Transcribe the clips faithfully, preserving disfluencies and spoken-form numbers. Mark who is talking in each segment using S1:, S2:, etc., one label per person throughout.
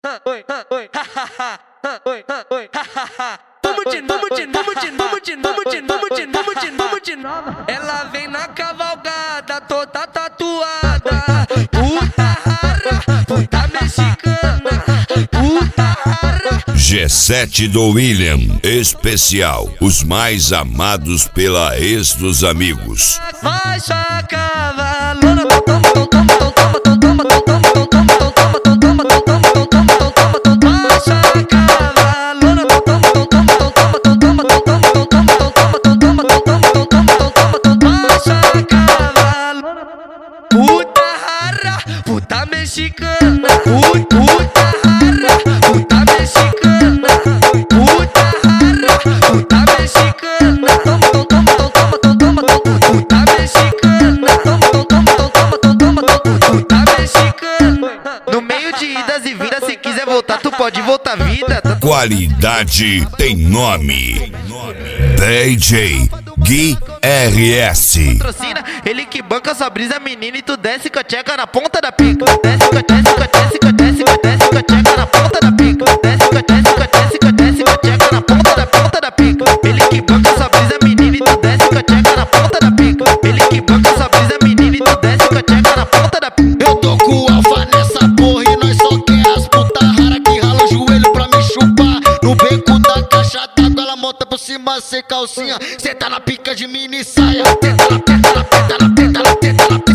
S1: Oi, oi, oi, oi, vamos de novo, vamos de novo, vamos de novo, de novo, de novo, de novo, de novo, de novo. Ela vem na cavalgada, toda tatuada. Puta rara, puta mexicana, puta rara.
S2: G sete do William, especial, os mais amados pela ex dos amigos.
S1: Vai, cavalona, toma, toma, toma, toma, toma, toma, toma, toma, toma, toma, puta rara, puta mexicana, puta rara, puta mexicana, puta rara, puta mexicana, toma, toma, toma, toma, toma, puta mexicana, toma, toma, toma, toma, puta mexicana. No meio de idas e vindas, se quiser voltar, tu pode voltar vida.
S2: Qualidade tem nome. D J Gui R S.
S1: Patrocina, ele que banca sua brisa, menina, e tu desce com a tcheca na ponta da pica. Desce com a desce com a desce com a desce com a desce com a tcheca na ponta da pica. Desce com a desce com a desce com a desce com a tcheca na ponta da ponta da pica. Ele que banca sua brisa, menina, e tu desce com a tcheca na ponta da pica. Ele que banca sua brisa, menina, e tu desce com a tcheca na ponta da pica.
S3: Eu tô com o alfa nessa porra e nós só quer as puta rara que rala o joelho pra me chupar. No beco da caixa d'água ela monta por cima sem calcinha. Cê tá na pica de mini saia. Tenta na tenta na tenta na tenta na tenta na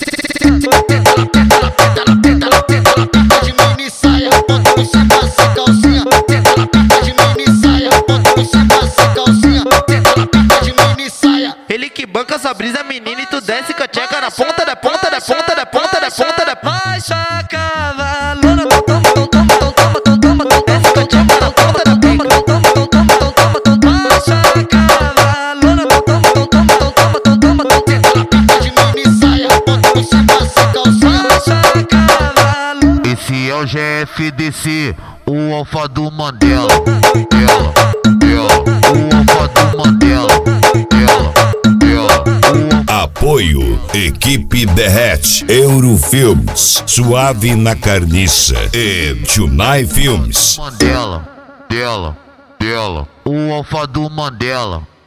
S3: tenta na tenta na tenta na tenta na tenta na pica de mini saia. Monta por cima sem calcinha. Tenta na pica de mini saia. Monta por cima sem calcinha. Tenta na pica de mini saia.
S1: Ele que banca sua brisa, menina, e tu desce com a tcheca na ponta da ponta da ponta da ponta da ponta da baixa cavalona, toma, toma, toma, toma, toma, toma, desce com a tcheca na ponta da pica. Toma, toma, toma, toma, toma, baixa cavalona, toma, toma, toma, toma, toma, toma,
S3: tenta na pica de mini saia. Monta por cima sem calcinha.
S1: baixa cavalona.
S3: Esse é o G F D C, o alfa do Mandela. Ela, ela, o alfa do Mandela. Ela, ela, o
S2: Apoio Equipe Derrete, Eurofilmes, Suave na Carniça e Tunai Filmes.
S3: Mandela, dela, dela, o alfa do Mandela.